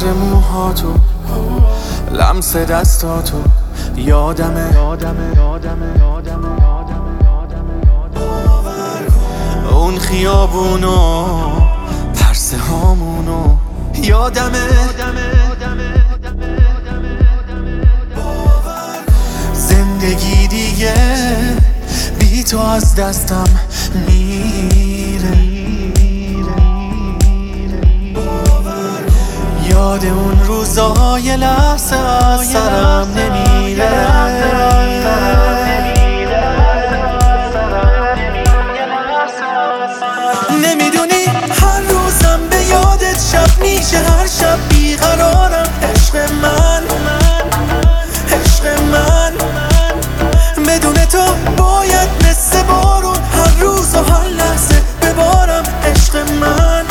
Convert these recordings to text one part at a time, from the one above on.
موهاتو، لمس دستاتو، یادمه اون خیابونو، پرسه هامونو، یادمه زندگی دیگه بی تو از دستم میره. یاد اون روزای لحظه از سرم نمیره. نمیدونی هر روزم به یادت شب میشه، هر شب بیقرارم. عشق من بدون تو باید مثل بارون هر روز و هر لحظه ببارم. عشق من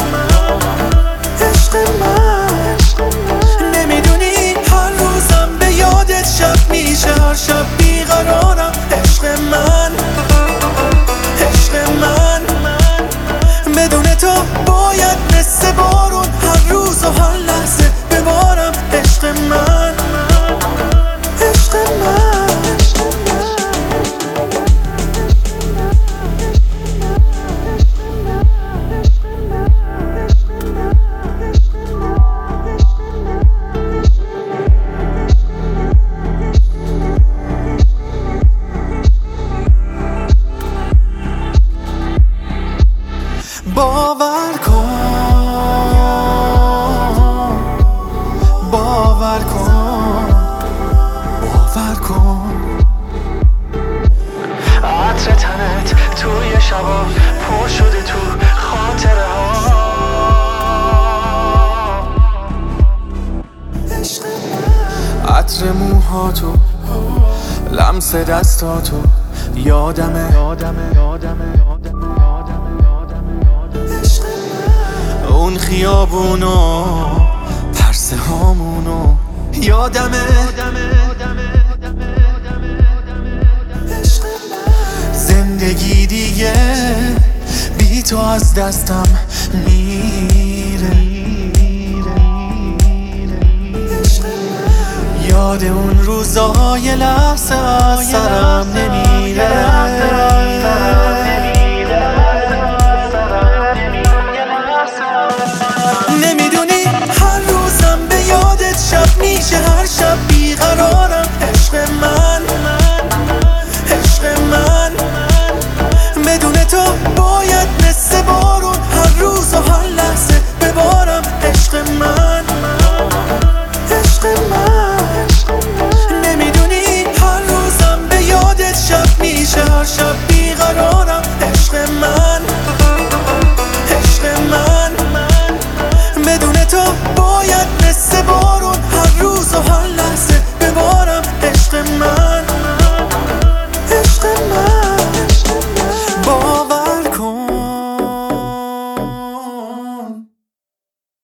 نمیدونی هر روزم به یادت شب میشه، هر شب بیقرارم. عشق من بدون تو باید مثل بارون هر روز و هر لحظه ببارم. عشق من باور کن عطر تنت توی شبا پر شده تو خاطره ها. عطر موهاتو، لمس دستاتو، یادمه اون خیابونو، پرسه هامونو، یادمه زندگی دیگه بی تو از دستم میره. یاد اون روزای لحظه از سرم نمیره.